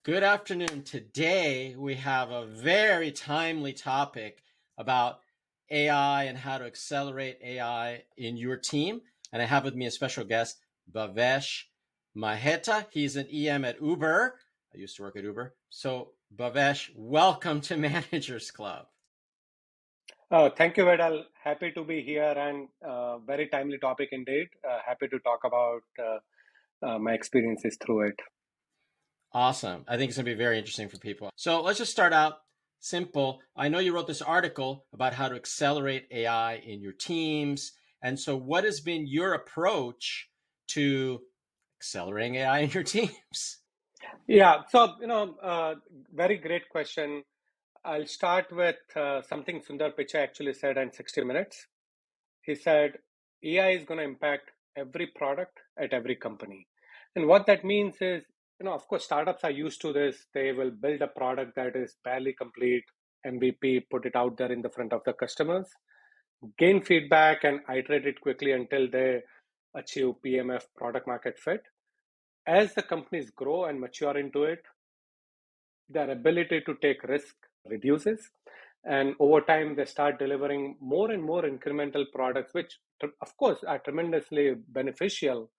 Good afternoon. Today we have a very timely topic about AI and how to accelerate AI in your team. And I have with me a special guest, Bhavesh Maheta. He's an EM at Uber. I used to work at Uber. So, Bhavesh, welcome to Managers Club. Thank you, Vedal. Happy to be here and very timely topic indeed. Happy to talk about my experiences through it. Awesome. I think it's going to be very interesting for people. So let's just start out simple. I know you wrote this article about how to accelerate AI in your teams. And so, what has been your approach to accelerating AI in your teams? Yeah, so, very great question. I'll start with something Sundar Pichai actually said in 60 Minutes. He said, AI is going to impact every product at every company. And what that means is, of course, startups are used to this. They will build a product that is barely complete, MVP, put it out there in the front of the customers, gain feedback and iterate it quickly until they achieve PMF, product market fit. As the companies grow and mature into it, their ability to take risk reduces. And over time, they start delivering more and more incremental products, which, of course, are tremendously beneficial.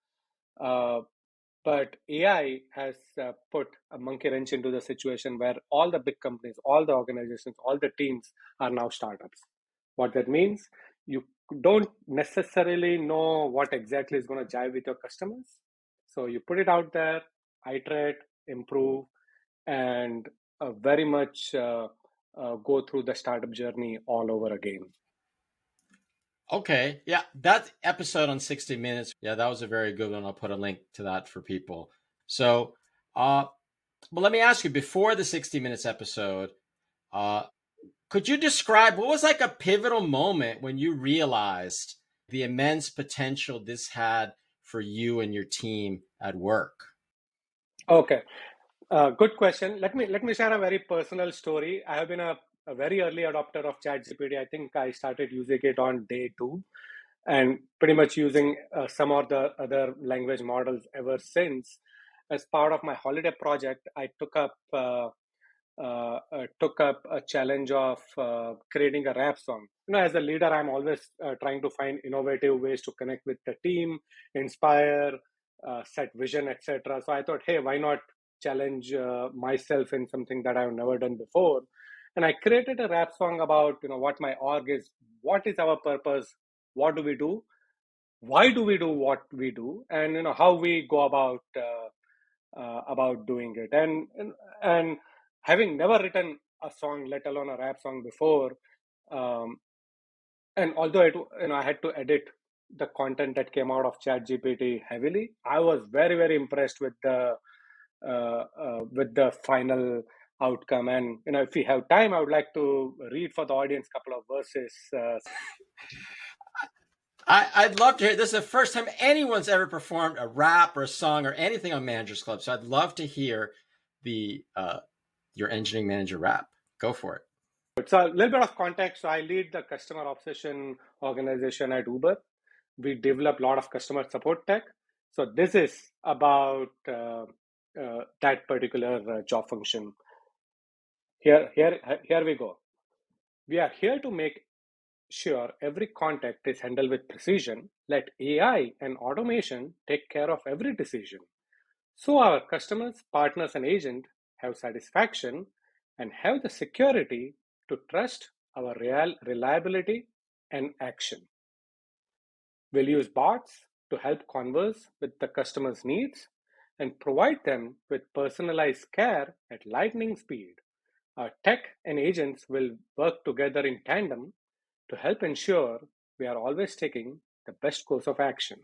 But AI has put a monkey wrench into the situation where all the big companies, all the organizations, all the teams are now startups. What that means, you don't necessarily know what exactly is going to jive with your customers. So you put it out there, iterate, improve, and very much go through the startup journey all over again. Okay. Yeah. That episode on 60 Minutes, yeah, that was a very good one. I'll put a link to that for people. So, but let me ask you before the 60 Minutes episode, could you describe what was like a pivotal moment when you realized the immense potential this had for you and your team at work? Okay, good question. Let me share a very personal story. I have been a very early adopter of ChatGPT. I think I started using it on day 2, and pretty much using some of the other language models ever since. As part of my holiday project, I took up a challenge of creating a rap song. As a leader, I'm always trying to find innovative ways to connect with the team, inspire, set vision, etc. So I thought, hey, why not challenge myself in something that I've never done before? And I created a rap song about what my org is, what is our purpose, what do we do, why do we do what we do, and how we go about doing it. And having never written a song, let alone a rap song before, um, and although I had to edit the content that came out of ChatGPT heavily, I was very very impressed with the final outcome. And if we have time, I would like to read for the audience a couple of verses. I'd love to hear this is the first time anyone's ever performed a rap or a song or anything on Managers Club. So I'd love to hear the your engineering manager rap. Go for it. So a little bit of context. So I lead the customer obsession organization at Uber. We develop a lot of customer support tech. So this is about that particular job function. Here we go. We are here to make sure every contact is handled with precision. Let AI and automation take care of every decision. So our customers, partners, and agents have satisfaction and have the security to trust our reliability and action. We'll use bots to help converse with the customer's needs and provide them with personalized care at lightning speed. Our tech and agents will work together in tandem to help ensure we are always taking the best course of action.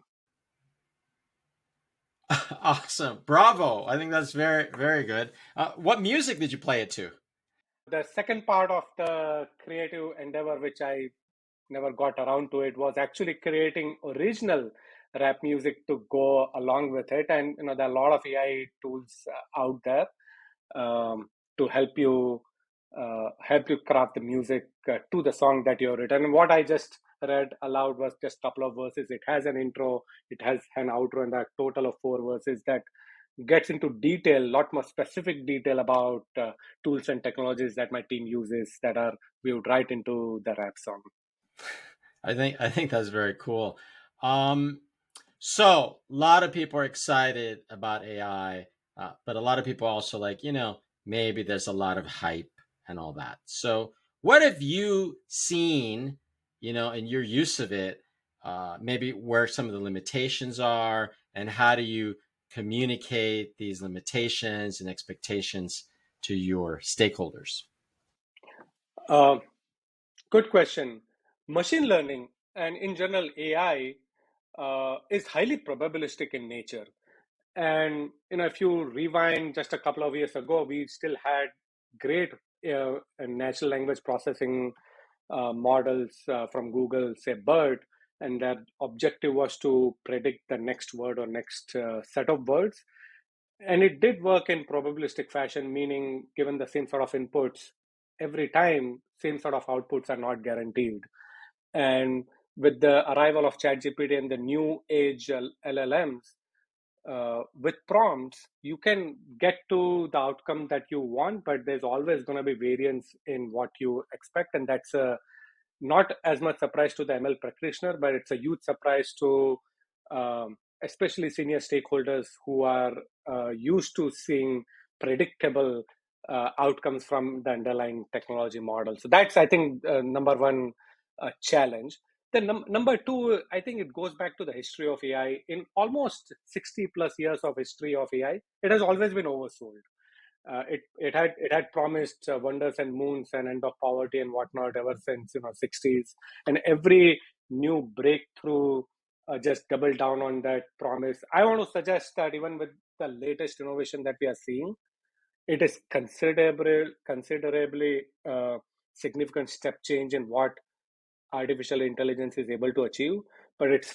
Awesome. Bravo. I think that's very, very good. What music did you play it to? The second part of the creative endeavor, which I never got around to it, was actually creating original rap music to go along with it. And there are a lot of AI tools out there to help you craft the music to the song that you've written. And what I just read aloud was just a couple of verses. It has an intro, it has an outro, and a total of 4 verses gets into detail, a lot more specific detail about tools and technologies that my team uses that are viewed right into the rap song. I think that's very cool. Um, so a lot of people are excited about AI, but a lot of people also like, maybe there's a lot of hype and all that. So what have you seen, in your use of it, maybe where some of the limitations are, and how do you communicate these limitations and expectations to your stakeholders? Uh, Good question. Machine learning and in general AI is highly probabilistic in nature. And if you rewind just a couple of years ago, we still had great natural language processing models from Google, say BERT, and their objective was to predict the next word or next set of words. And it did work in probabilistic fashion, meaning given the same sort of inputs every time, same sort of outputs are not guaranteed. And with the arrival of ChatGPT and the new age LLMs, with prompts, you can get to the outcome that you want, but there's always going to be variance in what you expect. And that's not as much surprise to the ML practitioner, but it's a huge surprise to especially senior stakeholders who are used to seeing predictable outcomes from the underlying technology model. So that's, I think, number one challenge. Then number two, I think it goes back to the history of AI. In almost 60 plus years of history of AI, it has always been oversold. It had promised wonders and moons and end of poverty and whatnot ever since 60s, and every new breakthrough just double down on that promise. I want to suggest that even with the latest innovation that we are seeing, it is considerably significant step change in what artificial intelligence is able to achieve, but it's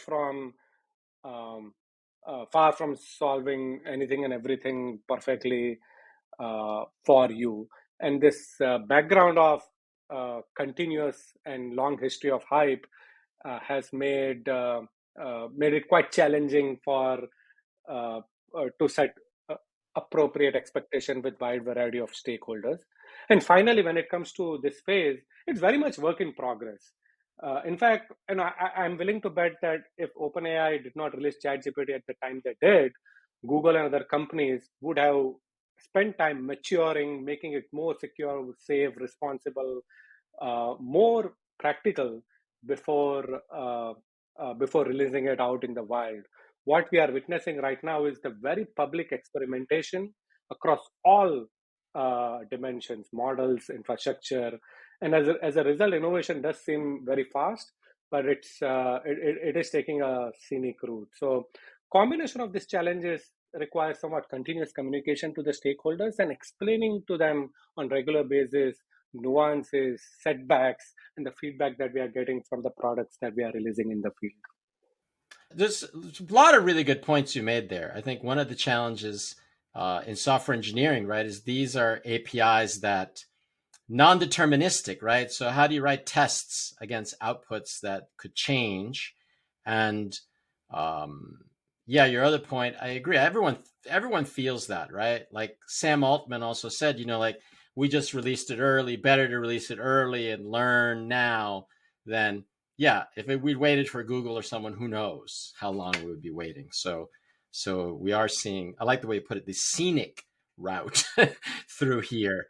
um, far from solving anything and everything perfectly for you. And this background of continuous and long history of hype has made it quite challenging for to set appropriate expectation with wide variety of stakeholders. And finally, when it comes to this phase, it's very much work in progress. In fact, I'm willing to bet that if OpenAI did not release ChatGPT at the time they did, Google and other companies would have spent time maturing, making it more secure, safe, responsible, more practical before before releasing it out in the wild. What we are witnessing right now is the very public experimentation across all dimensions, models, infrastructure, and as a result, innovation does seem very fast, but it is taking a scenic route. So, combination of these challenges requires somewhat continuous communication to the stakeholders and explaining to them on regular basis nuances, setbacks, and the feedback that we are getting from the products that we are releasing in the field. There's a lot of really good points you made there. I think one of the challenges in software engineering, right, is these are APIs that non-deterministic, right? So how do you write tests against outputs that could change? And yeah, your other point, I agree. Everyone feels that, right? Like Sam Altman also said, like we just released it early. Better to release it early and learn now than if we'd waited for Google or someone, who knows how long we would be waiting. So we are seeing. I like the way you put it, the scenic route through here.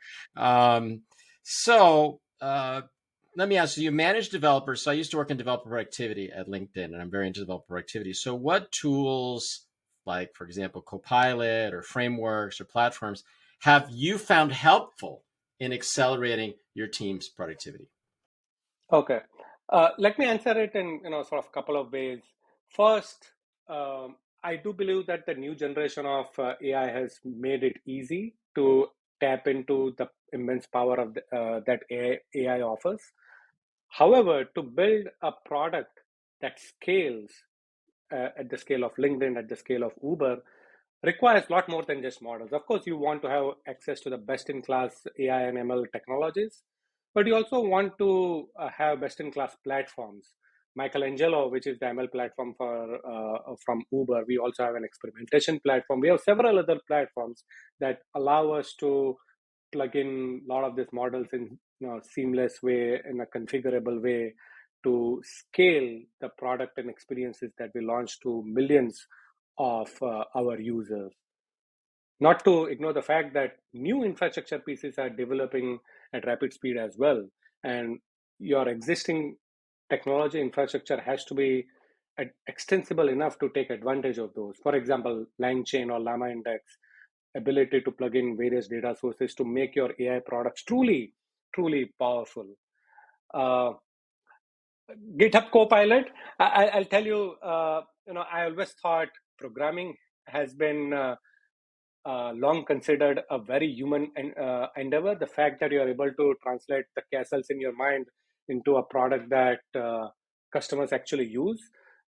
So let me ask you, manage developers. So I used to work in developer productivity at LinkedIn, and I'm very into developer productivity. So what tools, like, for example, Copilot or frameworks or platforms, have you found helpful in accelerating your team's productivity? Okay. Let me answer it in sort of a couple of ways. First, I do believe that the new generation of AI has made it easy to tap into the immense power of that AI offers. However, to build a product that scales at the scale of LinkedIn, at the scale of Uber, requires a lot more than just models. Of course, you want to have access to the best-in-class AI and ML technologies, but you also want to have best-in-class platforms. Michelangelo, which is the ML platform from Uber. We also have an experimentation platform. We have several other platforms that allow us to plug in a lot of these models in seamless way, in a configurable way, to scale the product and experiences that we launch to millions of our users. Not to ignore the fact that new infrastructure pieces are developing at rapid speed as well. And your existing technology infrastructure has to be extensible enough to take advantage of those. For example, LangChain or Llama Index, ability to plug in various data sources to make your AI products truly, truly powerful. GitHub Copilot, I'll tell you, I always thought programming has been long considered a very human endeavor. The fact that you're able to translate the castles in your mind into a product that customers actually use,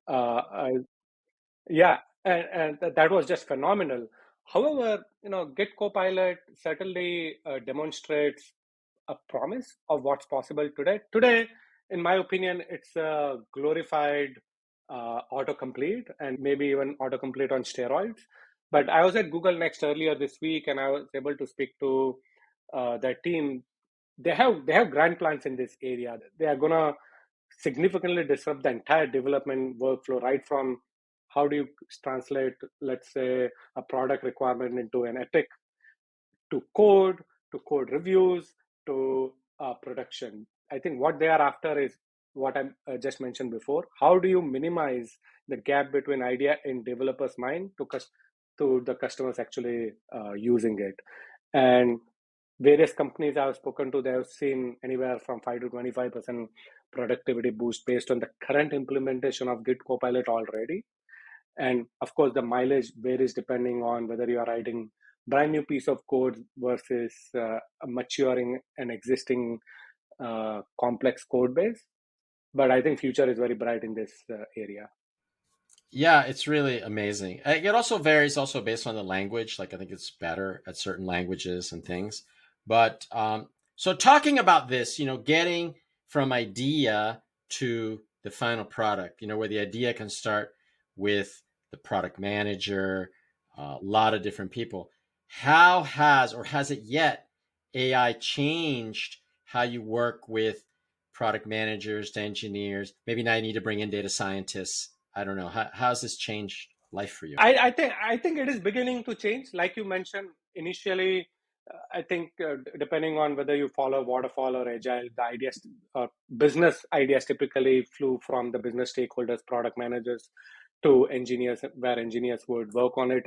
yeah, and that was just phenomenal. However, Git Copilot certainly demonstrates a promise of what's possible today. Today, in my opinion, it's a glorified autocomplete and maybe even autocomplete on steroids. But I was at Google Next earlier this week, and I was able to speak to their team. They have grand plans in this area. They are gonna significantly disrupt the entire development workflow, right from how do you translate, let's say, a product requirement into an epic, to code reviews, to production. I think what they are after is what I just mentioned before. How do you minimize the gap between idea in developer's mind to the customers actually using it? And various companies I've spoken to, they have seen anywhere from 5 to 25% productivity boost based on the current implementation of Git Copilot already. And of course, the mileage varies depending on whether you are writing brand new piece of code versus maturing an existing complex code base. But I think future is very bright in this area. Yeah, it's really amazing. It also varies also based on the language. Like I think it's better at certain languages and things. But so talking about this, getting from idea to the final product, where the idea can start with the product manager, a lot of different people. How has or has it yet AI changed how you work with product managers to engineers? Maybe now you need to bring in data scientists. I don't know. How's this changed life for you? I think it is beginning to change. Like you mentioned initially, I think depending on whether you follow waterfall or agile, the ideas, business ideas typically flew from the business stakeholders, product managers, to engineers, where engineers would work on it.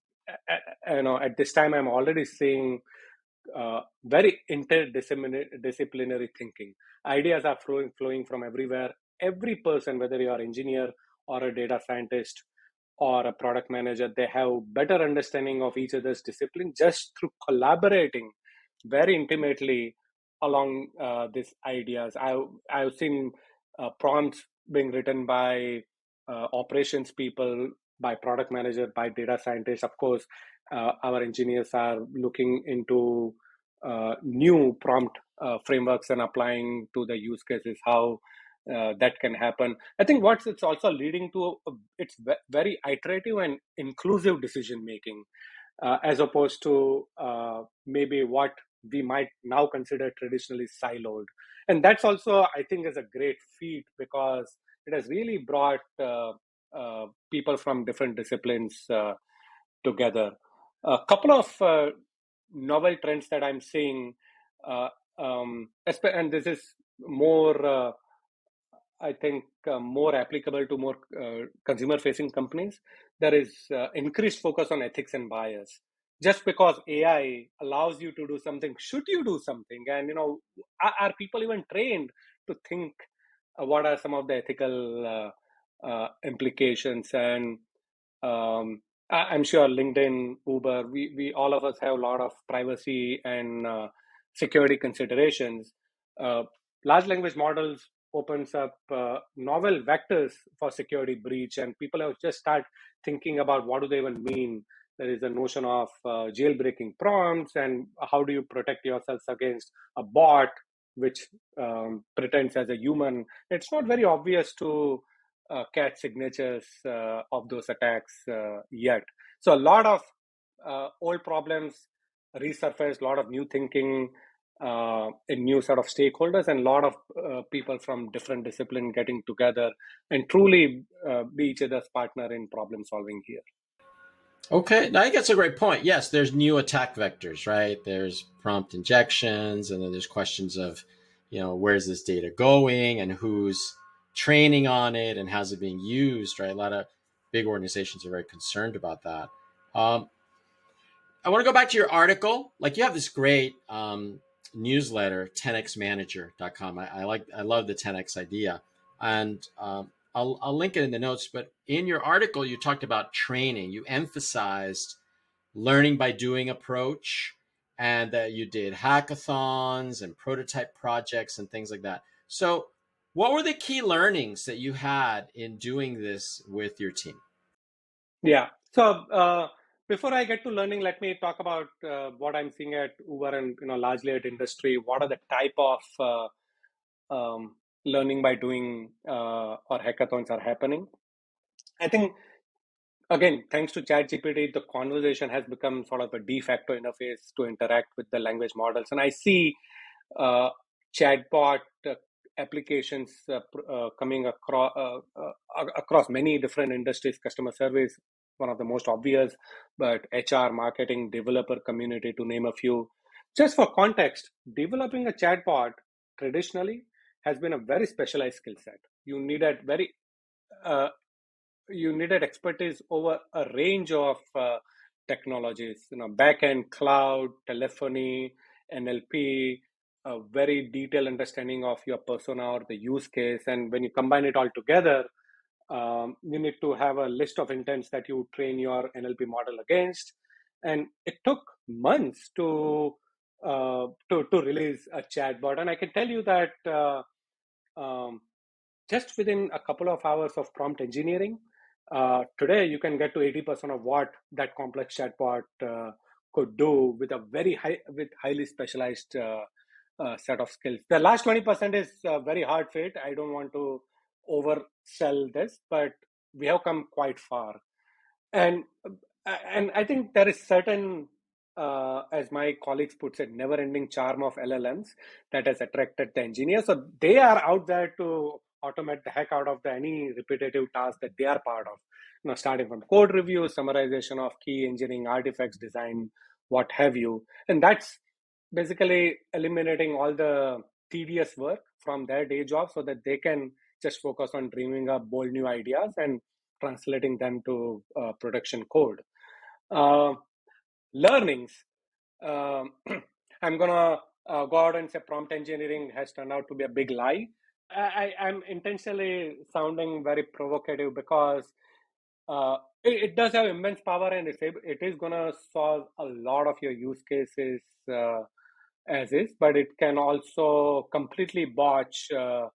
At this time, I'm already seeing very interdisciplinary thinking. Ideas are flowing from everywhere. Every person, whether you are engineer or a data scientist or a product manager, they have better understanding of each other's discipline just through collaborating very intimately along these ideas. I've seen prompts being written by operations people, by product manager, by data scientists. Of course, our engineers are looking into new prompt frameworks and applying to the use cases how that can happen. I think what it's also leading to, it's very iterative and inclusive decision making, as opposed to maybe what we might now consider traditionally siloed. And that's also, I think, is a great feat because it has really brought people from different disciplines together. A couple of novel trends that I'm seeing, and this is more, I think, more applicable to more consumer-facing companies. There is increased focus on ethics and bias. Just because AI allows you to do something, should you do something? And are people even trained to think what are some of the ethical implications? And I'm sure LinkedIn, Uber, we all of us have a lot of privacy and security considerations. Large language models opens up novel vectors for security breach, and people have just start thinking about what do they even mean. There is a notion of jailbreaking prompts, and how do you protect yourselves against a bot which pretends as a human. It's not very obvious to catch signatures of those attacks yet. So a lot of old problems resurface, a lot of new thinking, and new sort of stakeholders, and a lot of people from different disciplines getting together and truly be each other's partner in problem solving here. Okay, I think that's a great point. Yes, there's new attack vectors, right? There's prompt injections, and then there's questions of, where's this data going and who's training on it and how's it being used, right? A lot of big organizations are very concerned about that. I want to go back to your article. Like, you have this great newsletter, 10xmanager.com. I love the 10x idea, and I'll link it in the notes. But in your article, you talked about training. You emphasized learning by doing approach, and that you did hackathons and prototype projects and things like that. So, what were the key learnings that you had in doing this with your team? Yeah. So before I get to learning, let me talk about what I'm seeing at Uber and largely at industry. What are the type of learning by doing or hackathons are happening? I think again, thanks to ChatGPT, the conversation has become sort of a de facto interface to interact with the language models, and I see chatbot applications coming across many different industries. Customer service, one of the most obvious, but HR, marketing, developer community, to name a few. Just for context, developing a chatbot traditionally has been a very specialized skill set. You needed expertise over a range of technologies, backend, cloud, telephony, NLP, a very detailed understanding of your persona or the use case. And when you combine it all together, you need to have a list of intents that you train your NLP model against. And it took months to release a chatbot. And I can tell you that just within a couple of hours of prompt engineering, today you can get to 80% of what that complex chatbot could do with a highly specialized set of skills. The last 20% is very hard fit. I don't want to oversell this, but we have come quite far. And I think there is certain, as my colleagues puts it, never-ending charm of LLMs that has attracted the engineers. So they are out there to automate the heck out of any repetitive task that they are part of. Starting from code review, summarization of key engineering artifacts, design, what have you. And that's basically eliminating all the tedious work from their day job so that they can just focus on dreaming up bold new ideas and translating them to production code. Learnings. I'm going to go out and say prompt engineering has turned out to be a big lie. I'm intentionally sounding very provocative because it does have immense power, and it is going to solve a lot of your use cases as is, but it can also completely botch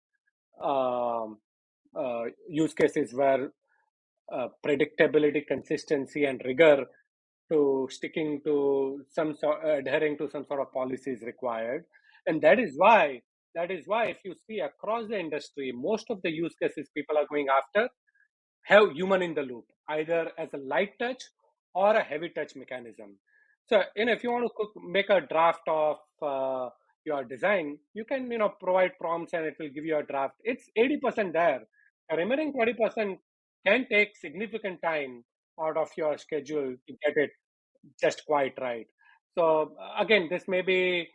use cases where predictability, consistency, and rigor to sticking to adhering to some sort of policy is required. And that is why if you see across the industry, most of the use cases people are going after have human in the loop, either as a light touch or a heavy touch mechanism. So, if you want to make a draft of your design, you can, provide prompts and it will give you a draft. It's 80% there. The remaining 20% can take significant time out of your schedule to get it just quite right. So again, this may be,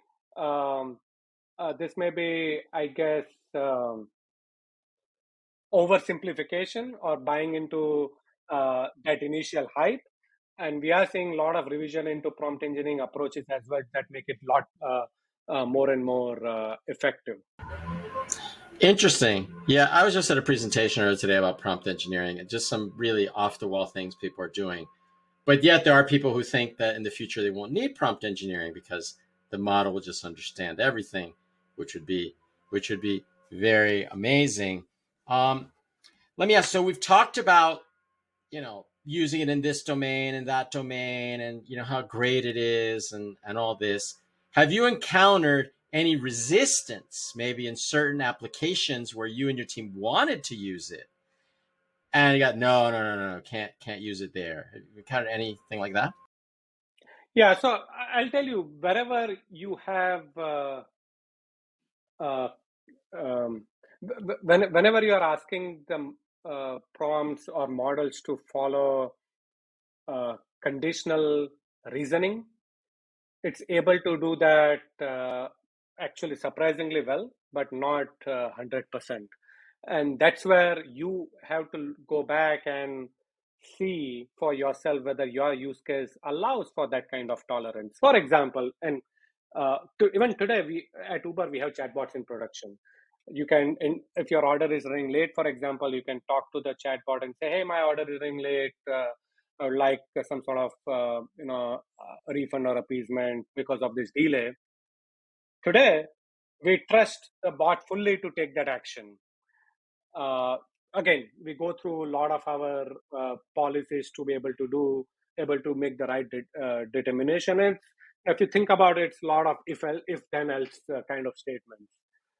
I guess, oversimplification or buying into that initial hype. And we are seeing a lot of revision into prompt engineering approaches as well that make it a lot more and more effective. Interesting. Yeah, I was just at a presentation earlier today about prompt engineering and just some really off the wall things people are doing. But yet there are people who think that in the future they won't need prompt engineering because the model will just understand everything, which would be very amazing. Let me ask. So we've talked about using it in this domain and that domain, and how great it is, and all this. Have you encountered any resistance, maybe in certain applications where you and your team wanted to use it, and you got no, can't use it there. Have you encountered anything like that? Yeah, so I'll tell you, wherever you have uh, um, whenever you are asking the prompts or models to follow conditional reasoning, it's able to do that actually surprisingly well, but not 100%. And that's where you have to go back and see for yourself whether your use case allows for that kind of tolerance. For example, and even today, we at Uber we have chatbots in production. You can, if your order is running late, for example, you can talk to the chatbot and say, "Hey, my order is running late. I would like some sort of a refund or appeasement because of this delay." Today, we trust the bot fully to take that action. uh, Again, we go through a lot of our policies to be able to make the right determination. And if you think about it, it's a lot of if then else kind of statements.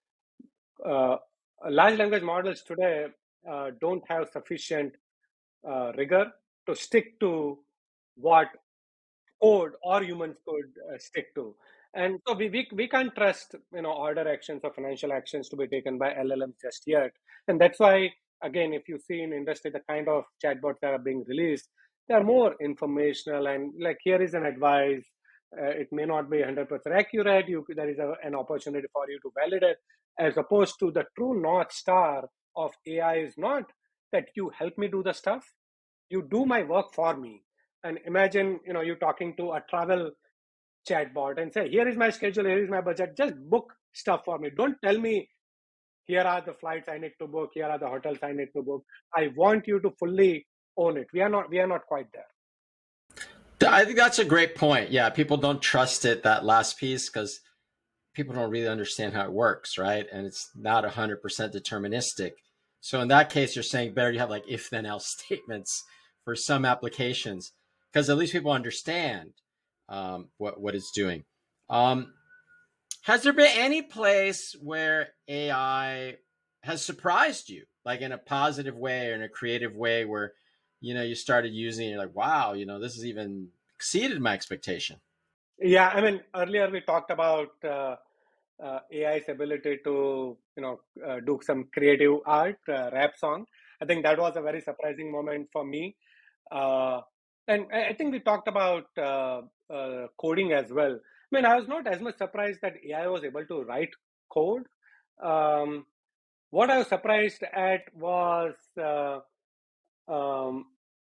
uh, Large language models today don't have sufficient rigor to stick to what code or humans could stick to. And so we can't trust order actions or financial actions to be taken by LLMs just yet. And that's why, again, if you see in industry the kind of chatbots that are being released, they are more informational and like, here is an advice. It may not be 100% accurate. There is an opportunity for you to validate, as opposed to the true north star of AI is not that you help me do the stuff, you do my work for me. And imagine, you talking to a travel chatbot and say, here is my schedule, here is my budget, just book stuff for me. Don't tell me, here are the flights I need to book, here are the hotels I need to book. I want you to fully own it. We are not quite there. I think that's a great point. Yeah, people don't trust it, that last piece, because people don't really understand how it works, right? And it's not 100% deterministic. So in that case, you're saying better you have like if then else statements for some applications, because at least people understand what it's doing. Um, has there been any place where AI has surprised you, like in a positive way or in a creative way, where you started using it, you're like, wow, this has even exceeded my expectation? Yeah, I mean, earlier we talked about AI's ability to do some creative art, rap song. I think that was a very surprising moment for me. uh, and I think we talked about coding as well. I mean, I was not as much surprised that AI was able to write code. um, what I was surprised at was um,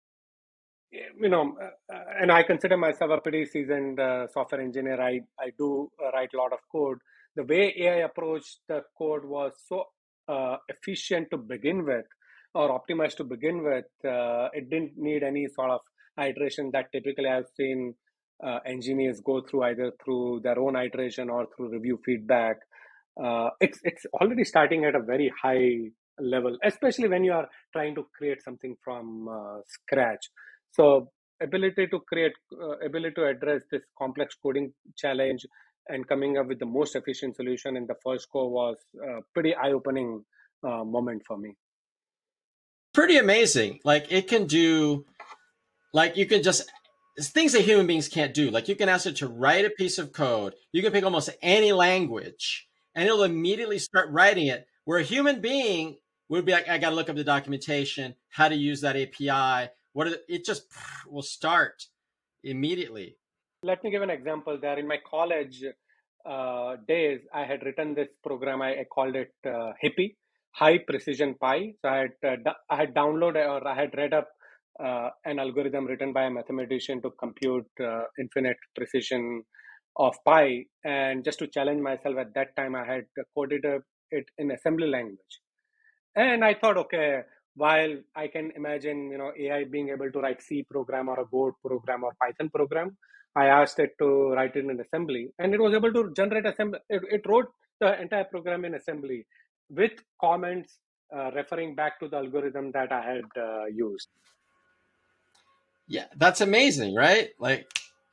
and I consider myself a pretty seasoned software engineer. I do write a lot of code. The way AI approached the code was so efficient to begin with, or optimized to begin with. It didn't need any sort of iteration that typically I've seen engineers go through, either through their own iteration or through review feedback. It's already starting at a very high level, especially when you are trying to create something from scratch. So ability to address this complex coding challenge and coming up with the most efficient solution in the first go was a pretty eye-opening moment for me. Pretty amazing. Like it can do, like you can just things that human beings can't do. Like you can ask it to write a piece of code. You can pick almost any language, and it'll immediately start writing it. Where a human being would be like, I got to look up the documentation, how to use that API. It just will start immediately. Let me give an example there. In my college days, I had written this program. I called it Hippie, High Precision Pi. So I had downloaded, or I had read up an algorithm written by a mathematician to compute infinite precision of pi. And just to challenge myself at that time, I had coded it in assembly language. And I thought, okay, while I can imagine, AI being able to write C program or a Go program or Python program, I asked it to write it in assembly, and it was able to generate assembly. It wrote the entire program in assembly with comments referring back to the algorithm that I had used. Yeah, that's amazing, right? Like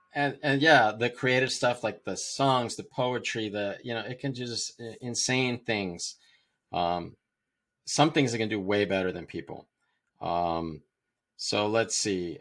and yeah, the creative stuff like the songs, the poetry, it can do just insane things. Um, some things it can do way better than people. Um, so let's see.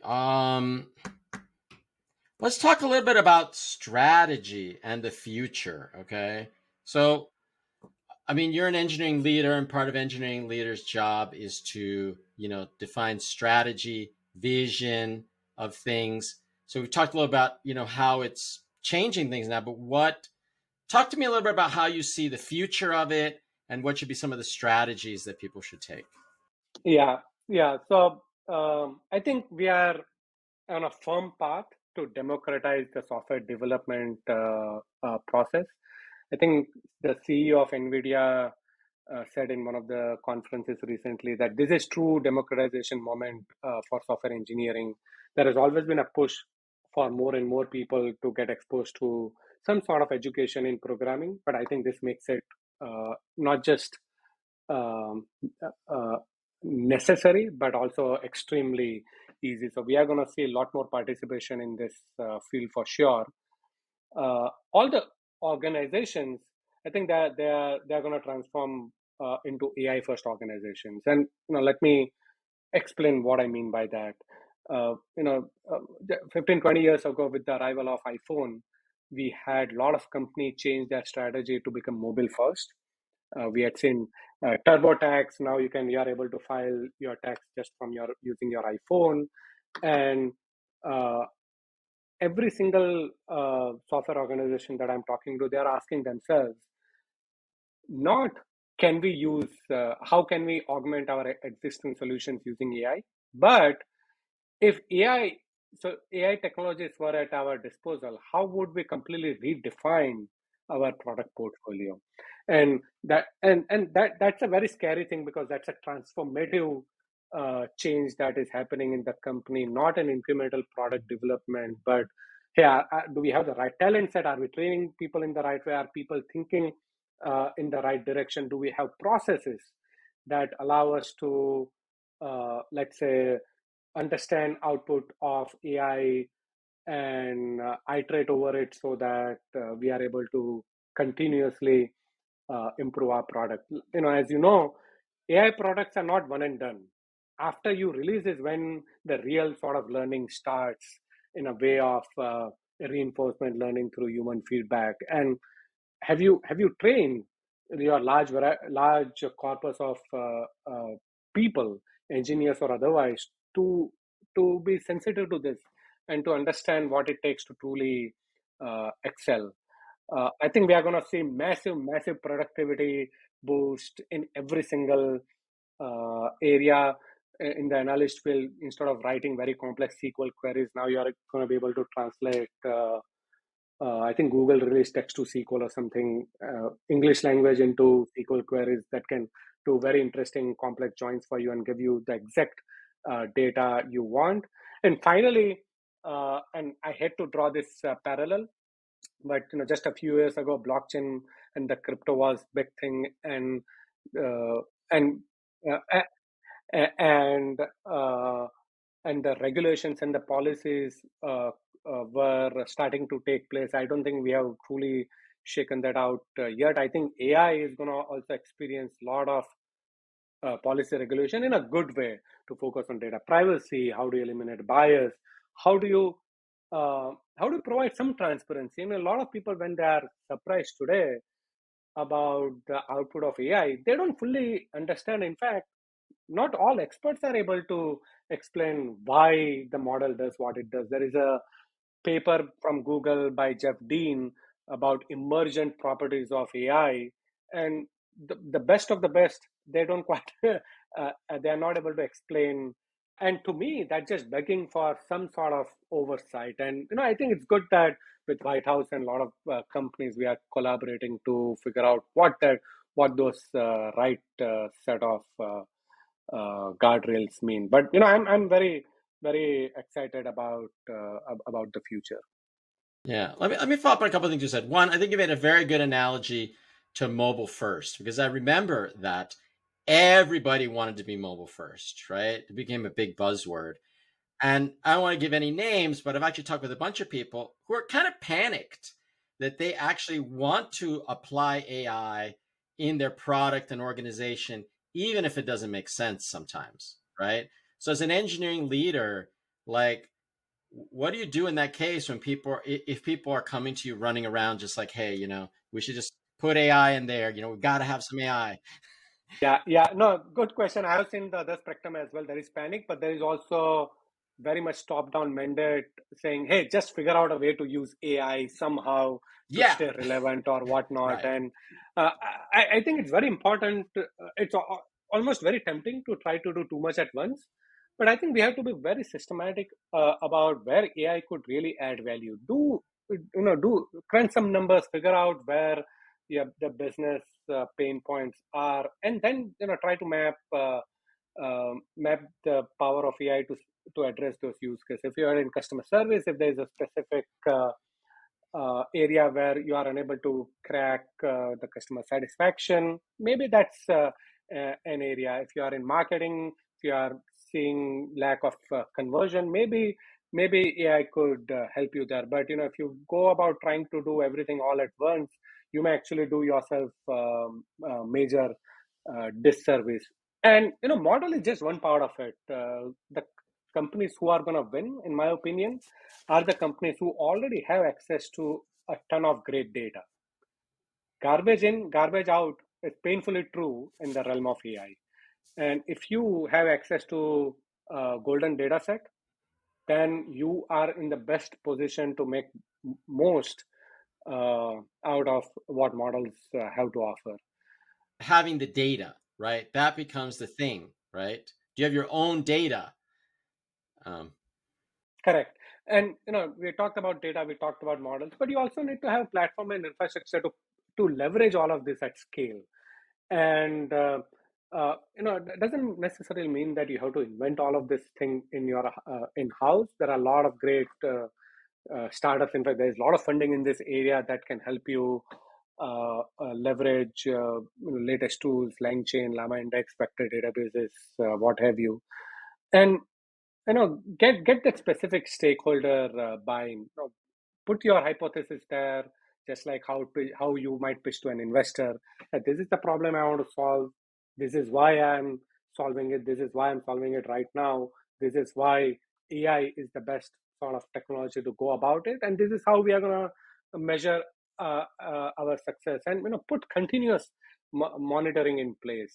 Let's talk a little bit about strategy and the future. Okay, so I mean, you're an engineering leader, and part of engineering leader's job is to, define strategy, vision of things. So we've talked a little about, how it's changing things now, but talk to me a little bit about how you see the future of it and what should be some of the strategies that people should take. Yeah, yeah. So I think we are on a firm path to democratize the software development process. I think the CEO of NVIDIA said in one of the conferences recently that this is true democratization moment for software engineering. There has always been a push for more and more people to get exposed to some sort of education in programming, but I think this makes it not just um, uh, necessary, but also extremely easy. So we are going to see a lot more participation in this field for sure. All the organizations, I think that they're going to transform into AI first organizations. And let me explain what I mean by that. 15, 20 years ago, with the arrival of iPhone, we had a lot of companies change their strategy to become mobile first. We had seen TurboTax. Now you are able to file your tax just from your using your iPhone, and uh, every single software organization that I'm talking to, they are asking themselves, not can we use, how can we augment our existing solutions using AI, but if AI technologies were at our disposal, how would we completely redefine our product portfolio? And that's a very scary thing, because that's a transformative change that is happening in the company, not an incremental product development, but hey, do we have the right talent set? Are we training people in the right way? Are people thinking in the right direction? Do we have processes that allow us to, let's say, understand output of AI and iterate over it so that we are able to continuously improve our product. As you know, AI products are not one and done. After you release is when the real sort of learning starts, in a way of reinforcement learning through human feedback. And have you trained your large corpus of people, engineers or otherwise, to be sensitive to this and to understand what it takes to truly excel? I think we are going to see massive productivity boost in every single area in the analyst field. Instead of writing very complex SQL queries, now you are going to be able to translate. I think Google released text to SQL or something, English language into SQL queries that can do very interesting complex joins for you and give you the exact data you want. And finally, and I hate to draw this parallel, but just a few years ago, blockchain and the crypto was big thing, uh, and uh, and uh, and the regulations and the policies were starting to take place. I don't think we have truly shaken that out yet. I think AI is going to also experience a lot of policy regulation in a good way, to focus on data privacy. How do you eliminate bias? How do you provide some transparency? A lot of people, when they are surprised today about the output of AI, they don't fully understand. In fact, not all experts are able to explain why the model does what it does. There is a paper from Google by Jeff Dean about emergent properties of AI, and the best of the best, they don't quite, they are not able to explain. And to me, that's just begging for some sort of oversight. And I think it's good that with White House and a lot of companies, we are collaborating to figure out what those right set of guardrails mean. But I'm very excited about the future. Yeah, let me follow up on a couple of things you said. One, I think you made a very good analogy to mobile first, because I remember that everybody wanted to be mobile first, right? It became a big buzzword. And I don't want to give any names, but I've actually talked with a bunch of people who are kind of panicked that they actually want to apply AI in their product and organization, even if it doesn't make sense sometimes, right? So as an engineering leader, like, what do you do in that case when if people are coming to you running around just like, hey, we should just put AI in there, we've got to have some AI. Yeah. No, good question. I have seen the other spectrum as well. There is panic, but there is also very much top-down mandate saying, "Hey, just figure out a way to use AI somehow to Yeah, stay relevant or whatnot." right. And I think it's very important. It's almost very tempting to try to do too much at once, but I think we have to be very systematic about where AI could really add value. Do crunch some numbers, figure out where the business pain points are, and then try to map the power of AI to address those use cases. If you are in customer service, if there is a specific area where you are unable to crack the customer satisfaction, maybe that's an area. If you are in marketing, if you are seeing lack of conversion, maybe AI could help you there. But if you go about trying to do everything all at once, you may actually do yourself major disservice. And model is just one part of it. The companies who are going to win, in my opinion, are the companies who already have access to a ton of great data. Garbage in, garbage out is painfully true in the realm of AI. And if you have access to a golden data set, then you are in the best position to make most out of what models have to offer. Having the data, right? That becomes the thing, right? Do you have your own data? Um, Correct. And we talked about data, we talked about models, but you also need to have platform and infrastructure to leverage all of this at scale. And it doesn't necessarily mean that you have to invent all of this thing in your in-house. There are a lot of great startups. In fact, there's a lot of funding in this area that can help you leverage latest tools, LangChain, Llama Index, vector databases, what have you. And get that specific stakeholder buy-in. Put your hypothesis there, just like how you might pitch to an investor. This is the problem I want to solve. This is why I'm solving it. This is why I'm solving it right now. This is why AI is the best sort of technology to go about it, and this is how we are going to measure our success. And put continuous monitoring in place.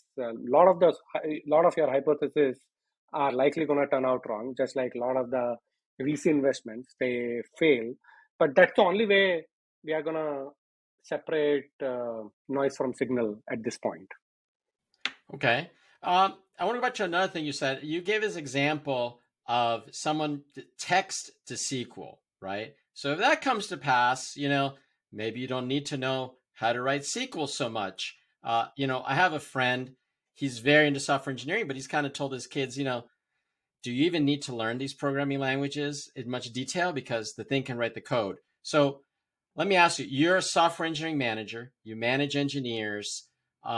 Lot of your hypotheses are likely going to turn out wrong, just like a lot of the VC investments, they fail. But that's the only way we are going to separate noise from signal at this point. okay. I want to go back to another thing you said. You gave this example of someone text to SQL, right? So if that comes to pass, maybe you don't need to know how to write SQL so much. I have a friend, he's very into software engineering, but he's kind of told his kids, do you even need to learn these programming languages in much detail? Because the thing can write the code. So let me ask you, you're a software engineering manager, you manage engineers.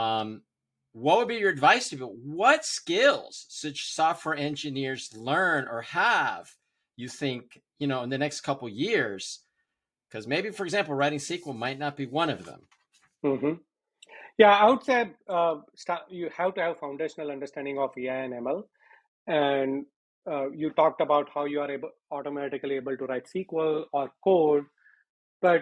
What would be your advice to people? What skills should software engineers learn or have, you think, in the next couple years? Because maybe, for example, writing SQL might not be one of them. Mm-hmm. Yeah, I would say you have to have foundational understanding of AI and ML. And you talked about how you are automatically able to write SQL or code, but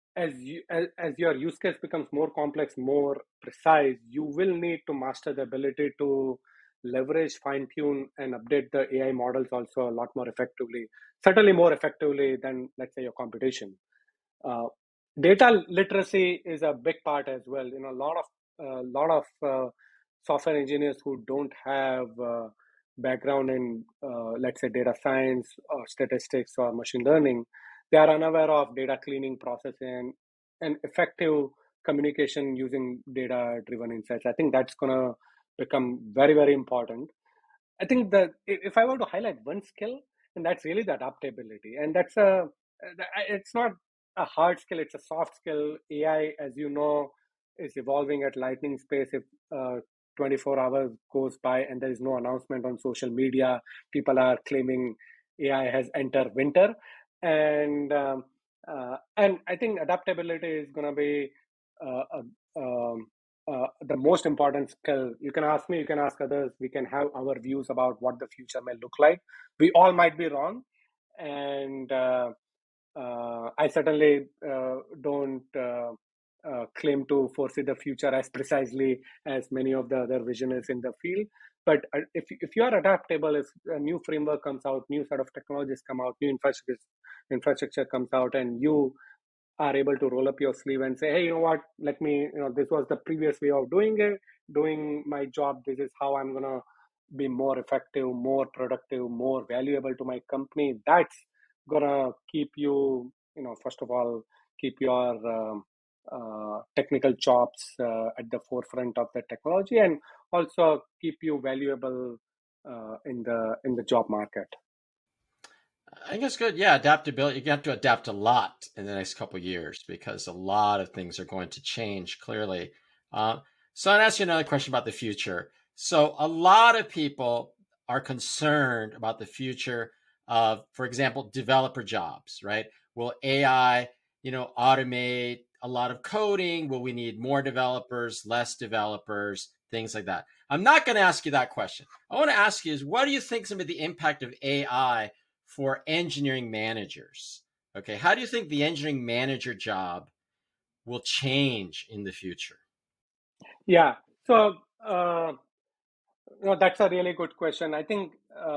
as your use case becomes more complex, more precise, you will need to master the ability to leverage, fine tune, and update the AI models also a lot more effectively. Certainly more effectively than, let's say, your competition. Uh, Data literacy is a big part as well. A lot of software engineers who don't have background in, let's say, data science or statistics or machine learning, they are unaware of data cleaning process and effective communication using data-driven insights. I think that's gonna become very, very important. I think that if I were to highlight one skill, and that's really the adaptability, and it's not a hard skill; it's a soft skill. AI, as you know, is evolving at lightning pace. If 24 hours goes by and there is no announcement on social media, people are claiming AI has entered winter, and I think adaptability is going to be uh, the most important skill. You can ask me, you can ask others. We can have our views about what the future may look like. We all might be wrong, and I certainly don't claim to foresee the future as precisely as many of the other visionaries in the field. But if you are adaptable, if a new framework comes out, new set of technologies come out, new infrastructure comes out, and you are able to roll up your sleeve and say, hey, you know what, let me, this was the previous way of doing my job. This is how I'm going to be more effective, more productive, more valuable to my company. That's going to keep you, first of all, keep your technical chops at the forefront of the technology, and also keep you valuable in the job market. I think it's good. Yeah, adaptability. You have to adapt a lot in the next couple of years because a lot of things are going to change clearly. So I'll ask you another question about the future. So a lot of people are concerned about the future of, for example, developer jobs, right? Will AI, automate a lot of coding? Will we need more developers, less developers, things like that? I'm not going to ask you that question. I want to ask you is what do you think some of the impact of AI for engineering managers? Okay, how do you think the engineering manager job will change in the future? Yeah. So, that's a really good question. I think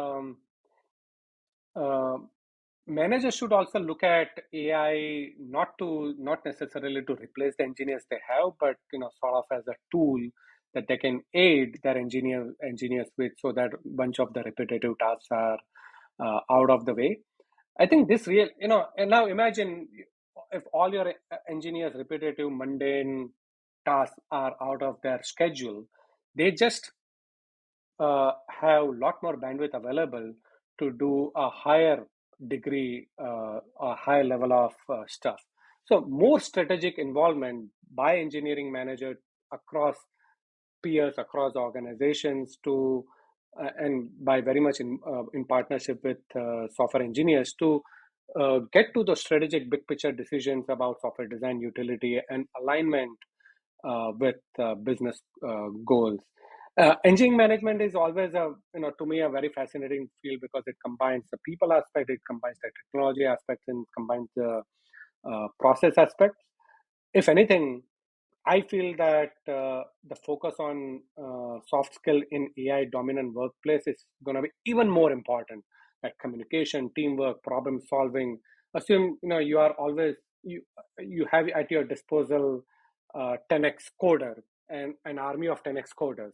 uh, managers should also look at AI not necessarily to replace the engineers they have, but sort of as a tool that they can aid their engineers with, so that a bunch of the repetitive tasks are out of the way. I think this real, and now imagine if all your engineers' repetitive, mundane tasks are out of their schedule, they just have a lot more bandwidth available to do a higher degree, a higher level of stuff. So more strategic involvement by engineering managers across peers, across organizations, to and by very much in partnership with software engineers to get to the strategic big picture decisions about software design, utility, and alignment with business goals. Engineering management is always to me a very fascinating field because it combines the people aspect, it combines the technology aspect, and combines the process aspects. If anything, I feel that the focus on soft skill in AI dominant workplace is going to be even more important, like communication, teamwork, problem solving. Assume you are always you have at your disposal 10x coder and an army of 10x coders.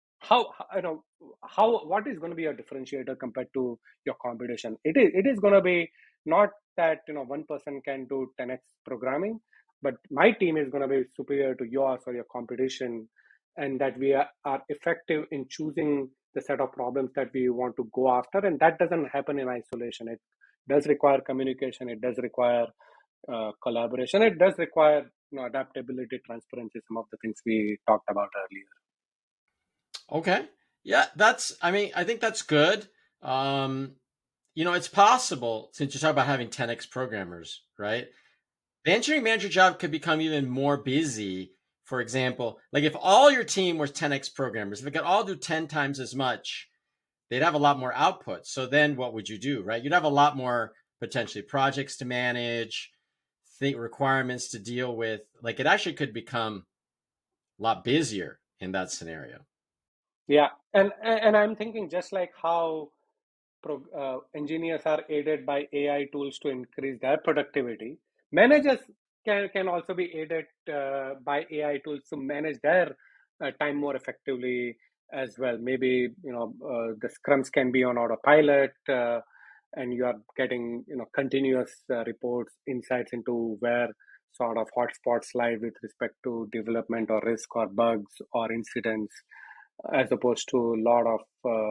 How what is going to be a differentiator compared to your competition? It is going to be not that one person can do 10x programming, but my team is going to be superior to yours or your competition, and that we are effective in choosing the set of problems that we want to go after. And that doesn't happen in isolation. It does require communication, it does require collaboration, it does require adaptability, transparency, some of the things we talked about earlier. Okay. Yeah, I think that's good. Um, it's possible since you talk about having 10x programmers, right? The engineering manager job could become even more busy. For example, like if all your team was 10x programmers, if they could all do 10 times as much, they'd have a lot more output. So then what would you do, right? You'd have a lot more potentially projects to manage, think requirements to deal with. Like it actually could become a lot busier in that scenario. Yeah, and I'm thinking just like how engineers are aided by AI tools to increase their productivity. Managers can also be aided by AI tools to manage their time more effectively as well. Maybe the scrums can be on autopilot, and you are getting continuous reports, insights into where sort of hotspots lie with respect to development or risk or bugs or incidents, as opposed to a lot of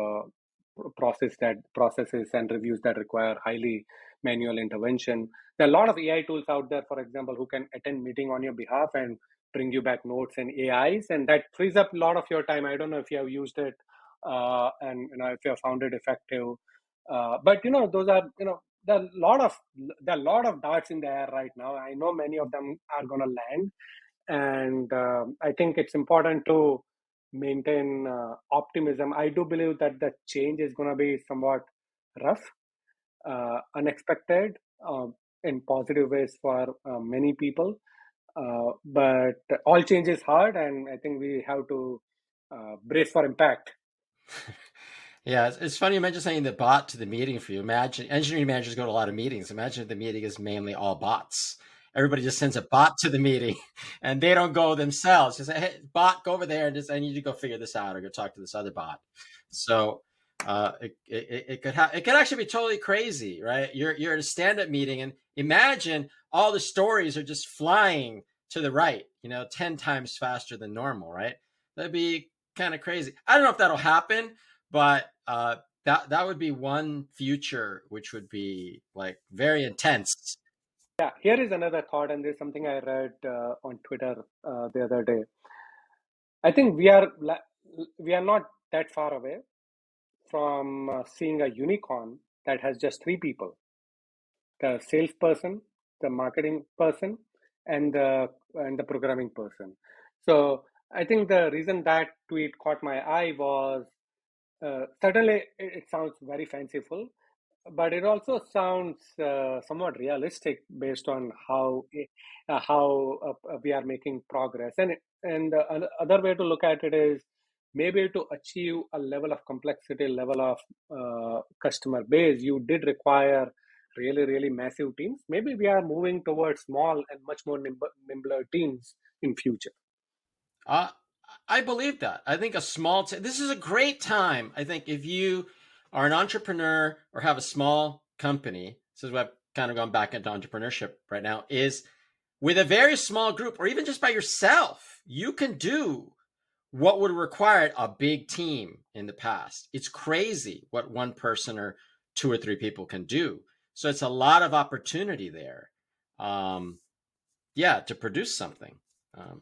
processes and reviews that require highly manual intervention. There are a lot of AI tools out there, for example, who can attend meeting on your behalf and bring you back notes and AIs, and that frees up a lot of your time. I don't know if you have used it, and if you have found it effective. But those are there are a lot of darts in the air right now. I know many of them are going to land, and I think it's important to maintain optimism. I do believe that the change is going to be somewhat rough, unexpected, in positive ways for many people. But all change is hard, and I think we have to brace for impact. Yeah, it's funny you mentioned saying the bot to the meeting for you. Imagine engineering managers go to a lot of meetings. Imagine if the meeting is mainly all bots. Everybody just sends a bot to the meeting and they don't go themselves. Just say, hey, bot, go over there and just I need you to go figure this out or go talk to this other bot. So it could actually be totally crazy, right? You're at a stand-up meeting and imagine all the stories are just flying to the right, 10 times faster than normal, right? That'd be kind of crazy. I don't know if that'll happen, but that would be one future which would be like very intense. Yeah, here is another thought, and there's something I read on Twitter the other day. I think we are not that far away from seeing a unicorn that has just three people: the salesperson, the marketing person, and the programming person. So I think the reason that tweet caught my eye was certainly it sounds very fanciful, but it also sounds somewhat realistic based on how we are making progress. And the other way to look at it is maybe to achieve a level of complexity, level of customer base, you did require really, really massive teams. Maybe we are moving towards small and much more nimbler teams in future. Uh, I believe that. I think this is a great time. I think if you are an entrepreneur or have a small company, this is what I've kind of gone back into entrepreneurship right now, is with a very small group or even just by yourself, you can do what would have required a big team in the past. It's crazy what one person or two or three people can do. So it's a lot of opportunity there. To produce something. Um,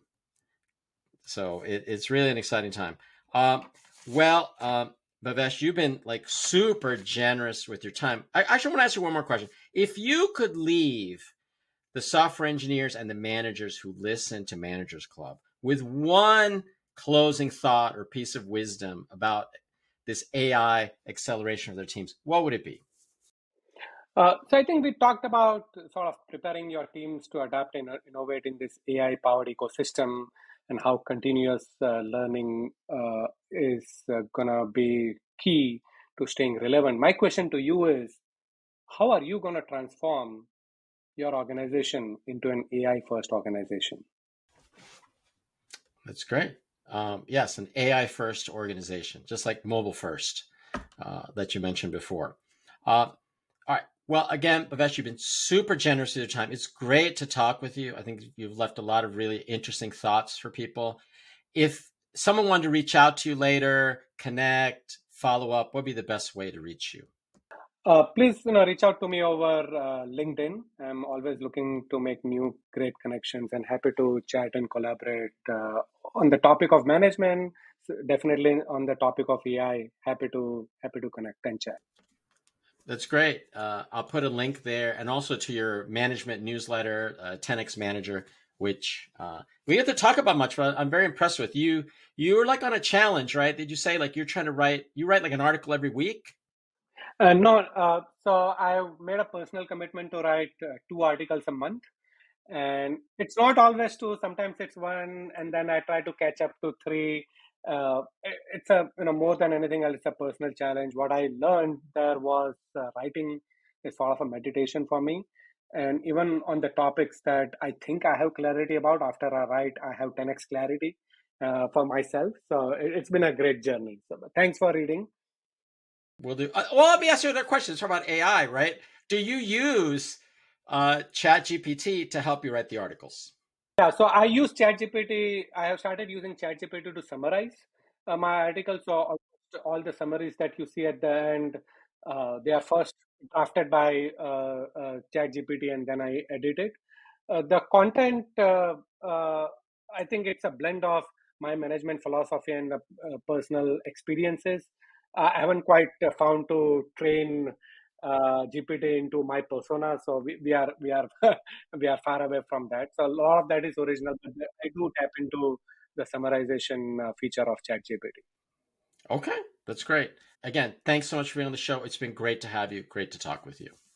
so it's really an exciting time. Well, Bhavesh, you've been like super generous with your time. I actually want to ask you one more question. If you could leave the software engineers and the managers who listen to Managers Club with one closing thought or piece of wisdom about this AI acceleration of their teams, what would it be? So I think we talked about sort of preparing your teams to adapt and innovate in this AI-powered ecosystem, and how continuous learning is gonna be key to staying relevant. My question to you is, how are you gonna transform your organization into an AI-first organization? That's great. Yes, an AI first organization, just like mobile first that you mentioned before. All right. Well, again, Bhavesh, you've been super generous with your time. It's great to talk with you. I think you've left a lot of really interesting thoughts for people. If someone wanted to reach out to you later, connect, follow up, what would be the best way to reach you? Please, reach out to me over LinkedIn. I'm always looking to make new great connections and happy to chat and collaborate on the topic of management. Definitely on the topic of AI. Happy to connect and chat. That's great. I'll put a link there and also to your management newsletter, 10x Manager, which we get to talk about much, but I'm very impressed with you. You're like on a challenge, right? Did you say like you're trying to you write like an article every week? No, so I've made a personal commitment to write two articles a month, and it's not always two. Sometimes it's one, and then I try to catch up to three. It's a more than anything else, it's a personal challenge. What I learned there was writing is sort of a meditation for me, and even on the topics that I think I have clarity about, after I write, I have 10x clarity for myself. So it's been a great journey. So thanks for reading. We'll do. Well, let me ask you another question. It's about AI, right? Do you use ChatGPT to help you write the articles? Yeah, so I use ChatGPT. I have started using ChatGPT to summarize my articles. So almost all the summaries that you see at the end, they are first drafted by ChatGPT, and then I edit it. The content, I think it's a blend of my management philosophy and the personal experiences. I haven't quite found to train GPT into my persona, so we are we are far away from that. So a lot of that is original, but I do tap into the summarization feature of ChatGPT. Okay, that's great. Again, thanks so much for being on the show. It's been great to have you. Great to talk with you.